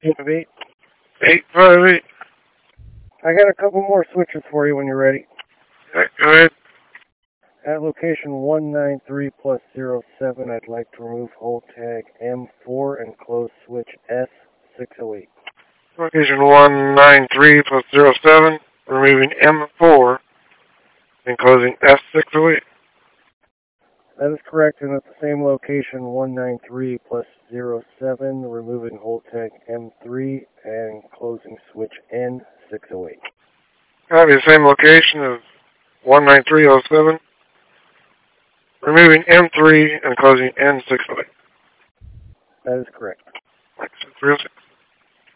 858. 858. I got a couple more switches for you when you're ready. Go ahead. At location 193 plus 07, I'd like to remove hold tag M4 and close switch S608. Location 193 plus 07, removing M4 and closing S608. That is correct, and at the same location 193 plus 07, removing hold tag M3 and closing switch N608. Copy the same location of 19307, removing M3 and closing N608. That is correct. 606.